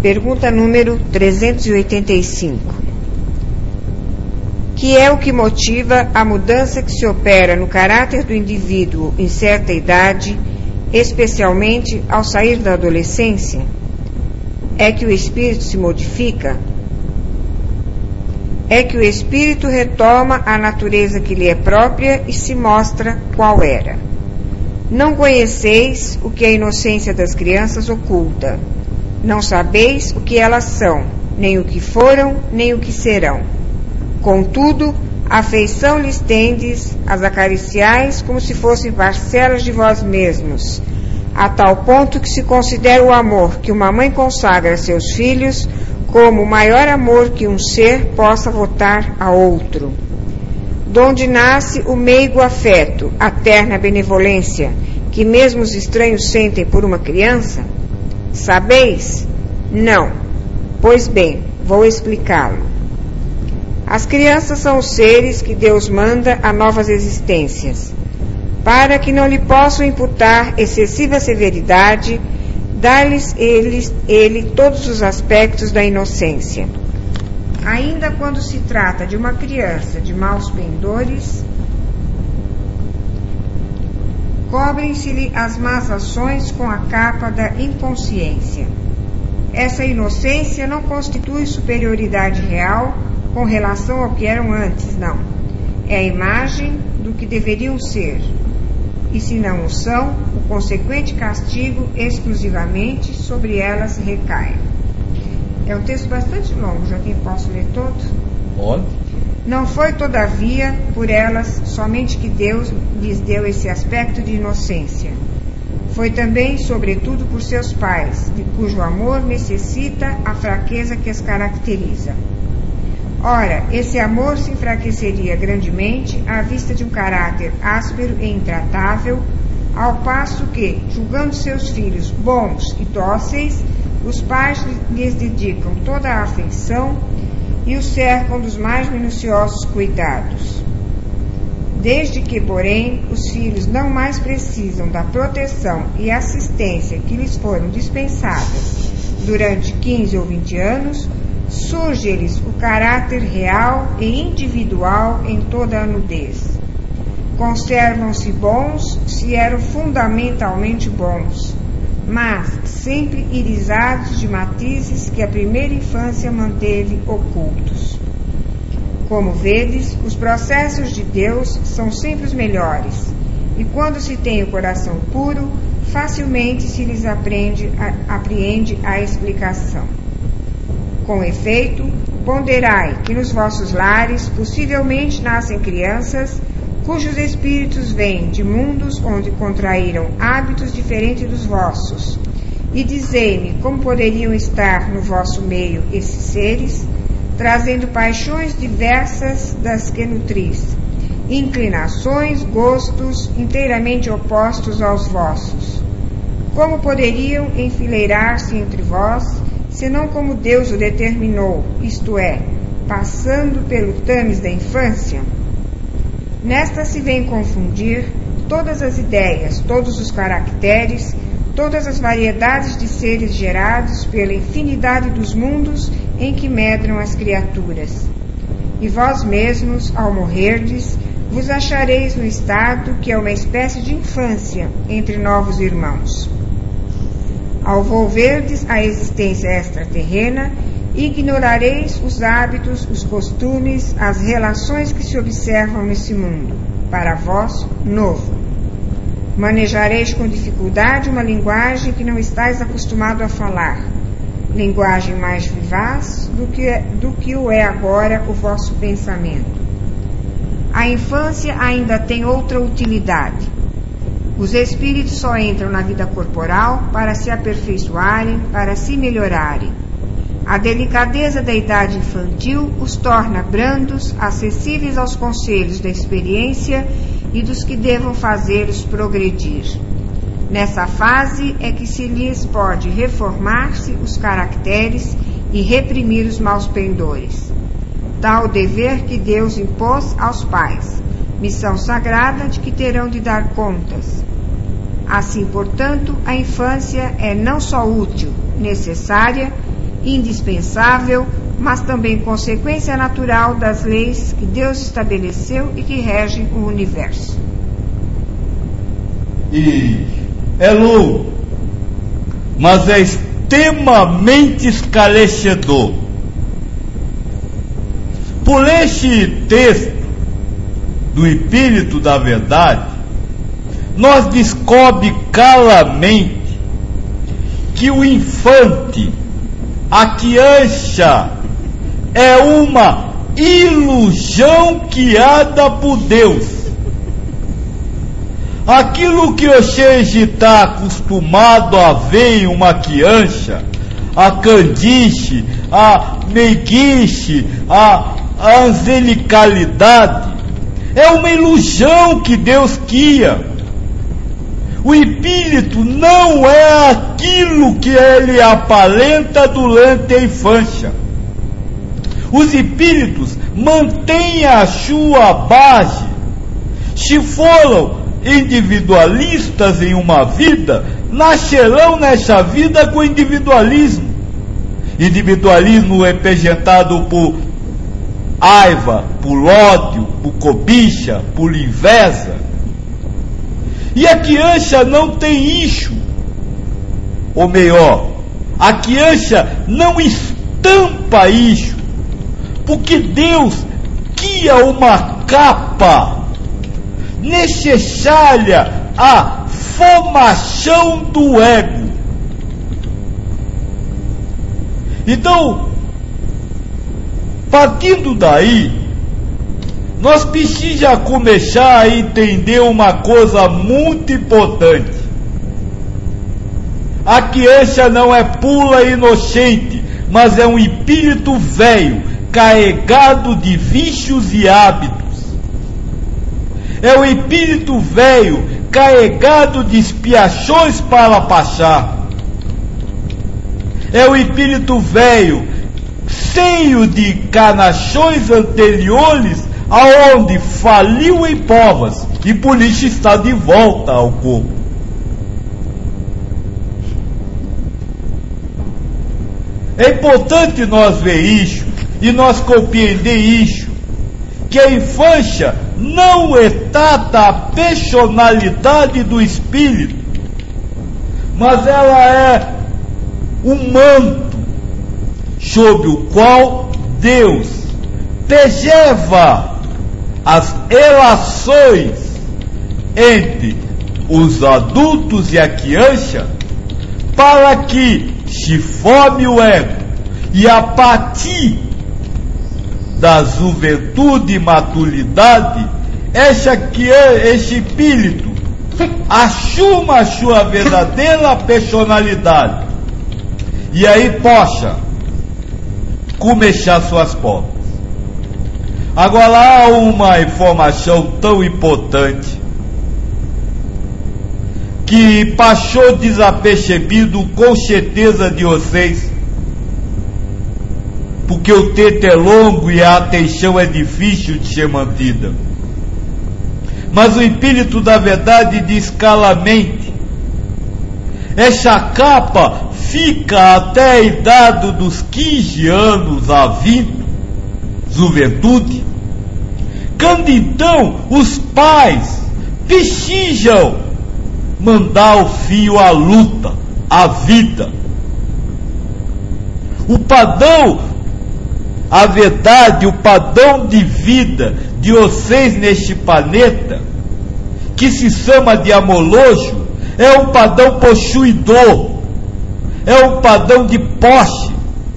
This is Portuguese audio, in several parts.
Pergunta número 385. Que é o que motiva a mudança que se opera no caráter do indivíduo em certa idade, especialmente ao sair da adolescência? É que o espírito se modifica? É que o espírito retoma a natureza que lhe é própria e se mostra qual era. Não conheceis o que a inocência das crianças oculta. Não sabeis o que elas são, nem o que foram, nem o que serão. Contudo, afeição lhes tendes, as acariciais como se fossem parcelas de vós mesmos, a tal ponto que se considera o amor que uma mãe consagra a seus filhos como o maior amor que um ser possa votar a outro. Donde nasce o meigo afeto, a terna benevolência, que mesmo os estranhos sentem por uma criança? Sabeis? Não. Pois bem, vou explicá-lo. As crianças são os seres que Deus manda a novas existências. Para que não lhe possam imputar excessiva severidade, dá-lhes ele todos os aspectos da inocência. Ainda quando se trata de uma criança de maus pendores, cobrem-se-lhe as más ações com a capa da inconsciência. Essa inocência não constitui superioridade real com relação ao que eram antes, não. É a imagem do que deveriam ser. E se não o são, o consequente castigo exclusivamente sobre elas recai. É um texto bastante longo, já que posso ler todo? Pode. Não foi, todavia, por elas somente que Deus lhes deu esse aspecto de inocência. Foi também, sobretudo, por seus pais, de cujo amor necessita a fraqueza que as caracteriza. Ora, esse amor se enfraqueceria grandemente à vista de um caráter áspero e intratável, ao passo que, julgando seus filhos bons e dóceis, os pais lhes dedicam toda a afeição e os cercam dos mais minuciosos cuidados. Desde que, porém, os filhos não mais precisam da proteção e assistência que lhes foram dispensadas durante 15 ou 20 anos, surge-lhes o caráter real e individual em toda a nudez. Conservam-se bons se eram fundamentalmente bons, mas sempre irisados de matizes que a primeira infância manteve ocultos. Como vedes, os processos de Deus são sempre os melhores, e quando se tem o coração puro, facilmente se lhes apreende a explicação. Com efeito, ponderai que nos vossos lares possivelmente nascem crianças cujos espíritos vêm de mundos onde contraíram hábitos diferentes dos vossos, e dizei-me como poderiam estar no vosso meio esses seres, trazendo paixões diversas das que nutris, inclinações, gostos inteiramente opostos aos vossos. Como poderiam enfileirar-se entre vós, senão como Deus o determinou, isto é, passando pelo tames da infância? Nesta se vem confundir todas as ideias, todos os caracteres, todas as variedades de seres gerados pela infinidade dos mundos em que medram as criaturas. E vós mesmos, ao morrerdes, vos achareis no estado que é uma espécie de infância entre novos irmãos. Ao volverdes à existência extraterrena, ignorareis os hábitos, os costumes, as relações que se observam nesse mundo, para vós, novo. Manejareis com dificuldade uma linguagem que não estáis acostumado a falar, linguagem mais vivaz do que o é agora o vosso pensamento. A infância ainda tem outra utilidade. Os espíritos só entram na vida corporal para se aperfeiçoarem, para se melhorarem. A delicadeza da idade infantil os torna brandos, acessíveis aos conselhos da experiência e dos que devam fazê-los progredir. Nessa fase é que se lhes pode reformar-se os caracteres e reprimir os maus pendores. Tal o dever que Deus impôs aos pais, missão sagrada de que terão de dar contas. Assim, portanto, a infância é não só útil, necessária indispensável, mas também consequência natural das leis que Deus estabeleceu e que regem o universo. E é louco, mas é extremamente esclarecedor. Por este texto do Espírito da Verdade, nós descobre claramente que o infante, a criança, é uma ilusão criada por Deus. Aquilo que você está acostumado a ver em uma criança, a candice, a meiguice, a angelicalidade, é uma ilusão que Deus cria. O espírito não é aquilo que ele aparenta durante a infância. Os espíritos mantêm a sua base. Se foram individualistas em uma vida, nascerão nessa vida com individualismo. Individualismo representado por raiva, por ódio, por cobiça, por inveja. E a criança não tem isso. Ou melhor, a criança não estampa isso, porque Deus cria uma capa necessária à formação do ego. Então, partindo daí, nós precisamos começar a entender uma coisa muito importante. A criança não é pura e inocente, mas é um espírito velho, carregado de vícios e hábitos. É um espírito velho, carregado de expiações para passar. É um espírito velho, cheio de encarnações anteriores, aonde faliu em provas, e por isso está de volta ao corpo. É importante nós ver isso, e nós compreender isso, que a infância não retrata a personalidade do espírito, mas ela é um manto sobre o qual Deus preserva as relações entre os adultos e a criança, para que se forme o ego, e a partir da juventude e maturidade, esse espírito assuma a sua verdadeira personalidade, e aí possa começar suas portas. Agora, há uma informação tão importante que passou desapercebido com certeza de vocês, porque o texto é longo e a atenção é difícil de ser mantida. Mas o Espírito da Verdade diz claramente: essa capa fica até a idade dos 15 anos a 20, juventude, quando então os pais precisam mandar o filho à luta, à vida. O padrão, a verdade, o padrão de vida de vocês neste planeta, que se chama de amoroso, é um padrão possuidor, é um padrão de posse.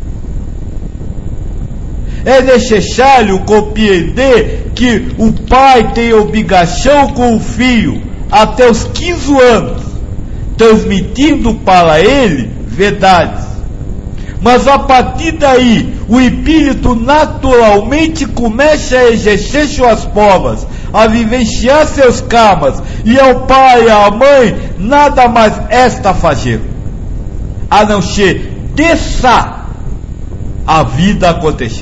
É necessário compreender que o pai tem obrigação com o filho até os 15 anos, transmitindo para ele verdades. Mas a partir daí, o espírito naturalmente começa a exercer suas provas, a vivenciar seus karmas, e ao pai e à mãe nada mais resta fazer, a não ser deixar a vida acontecer.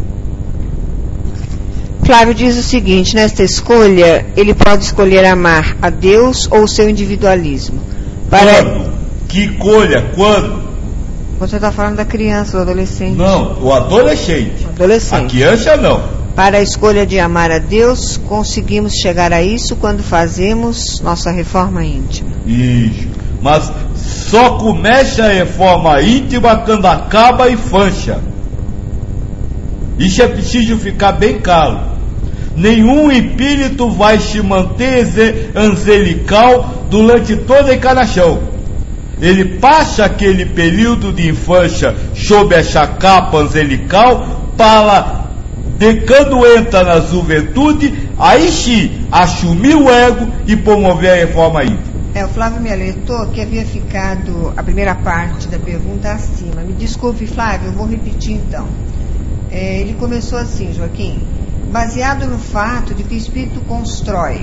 Flávio diz o seguinte: nesta escolha, ele pode escolher amar a Deus ou o seu individualismo. Quando? Que escolha? Quando? Você está falando da criança, do adolescente? Não, o adolescente. Adolescente. A criança não. Para a escolha de amar a Deus, conseguimos chegar a isso quando fazemos nossa reforma íntima. Isso. Mas só começa a reforma íntima quando acaba e fancha. Isso é preciso ficar bem claro. Nenhum espírito vai se manter angelical durante toda a encarnação. Ele passa aquele período de infância sob essa capa angelical para, quando entra na juventude, aí sim assumir o ego e promover a reforma íntima. O Flávio me alertou que havia ficado a primeira parte da pergunta acima. Me desculpe, Flávio, eu vou repetir então. Ele começou assim, Joaquim: baseado no fato de que o espírito constrói,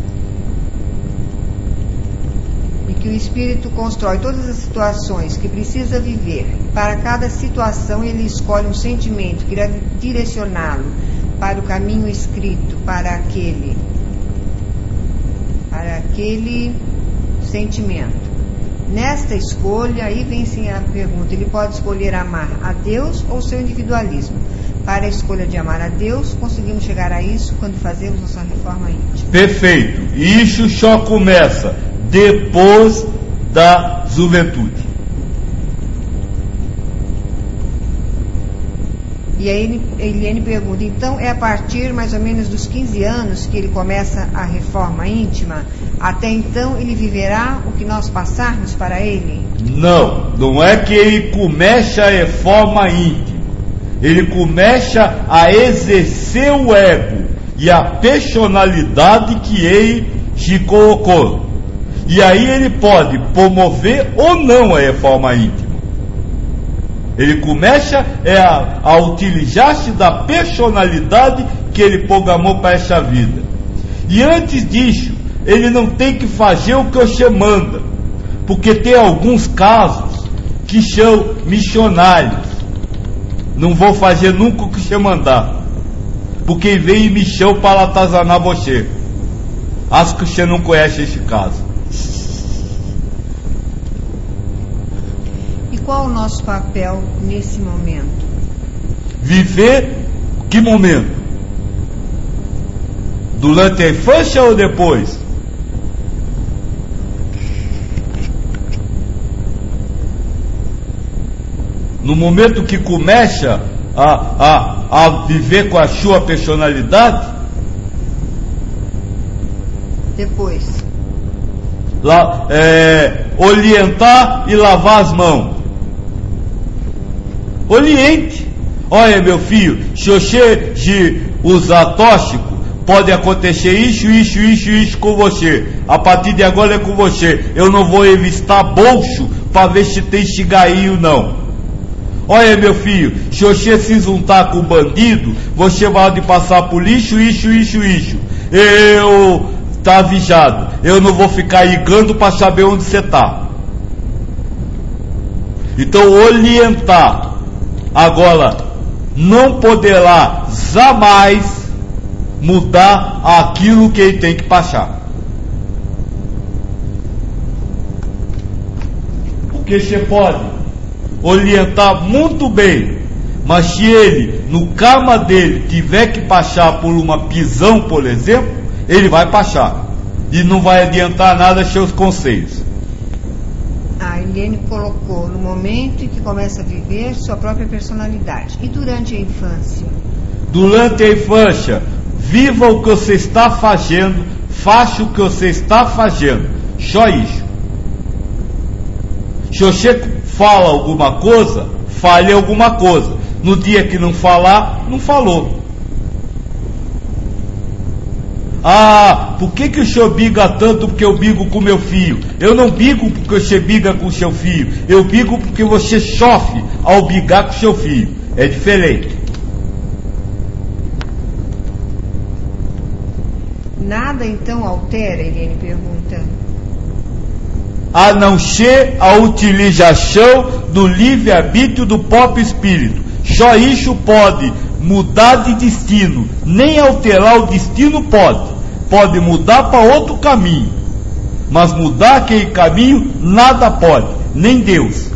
e que o espírito constrói todas as situações que precisa viver, para cada situação ele escolhe um sentimento que irá direcioná-lo para o caminho escrito para aquele sentimento. Nesta escolha, aí vem sim a pergunta: ele pode escolher amar a Deus ou seu individualismo? Para a escolha de amar a Deus, conseguimos chegar a isso quando fazemos nossa reforma íntima. Perfeito. Isso só começa depois da juventude. E aí Eliane pergunta: então é a partir mais ou menos dos 15 anos que ele começa a reforma íntima? Até então ele viverá o que nós passarmos para ele? Não é que ele começa a reforma íntima. Ele começa a exercer o ego e a personalidade que ele se colocou. E aí ele pode promover ou não a reforma íntima. Ele começa a utilizar-se da personalidade que ele programou para essa vida. E antes disso, ele não tem que fazer o que você manda, porque tem alguns casos que são missionários. Não vou fazer nunca o que você mandar, porque vem missão para atazanar você. Acho que você não conhece esse caso. E qual o nosso papel nesse momento? Viver que momento? Durante a infância ou depois? No momento que começa a viver com a sua personalidade? Depois. Orientar e lavar as mãos. Oriente. Olha, meu filho, se você usar tóxico, pode acontecer isso com você. A partir de agora é com você. Eu não vou revistar bolso para ver se tem cigarrinho não. Olha, meu filho, se você se juntar com o bandido, você vai passar por isso. Eu tá avisado. Eu não vou ficar ligando para saber onde você tá. Então, orientar. Agora, não poderá jamais mudar aquilo que ele tem que passar. Porque você pode orientar muito bem, mas se ele, no karma dele, tiver que passar por uma prisão, por exemplo, ele vai passar e não vai adiantar nada seus conselhos. A Eliane colocou: no momento em que começa a viver sua própria personalidade. E durante a infância? Durante a infância, viva o que você está fazendo, faça o que você está fazendo, só isso. Se você fala alguma coisa, fale alguma coisa. No dia que não falar, não falou. Por que o senhor briga tanto porque eu brigo com meu filho? Eu não brigo porque você briga com seu filho. Eu brigo porque você sofre ao brigar com seu filho. É diferente. Nada então altera, Eliane pergunta. A não ser a utilização do livre-arbítrio do próprio espírito. Só isso pode mudar de destino. Nem alterar o destino pode mudar para outro caminho, mas mudar aquele caminho nada pode, nem Deus.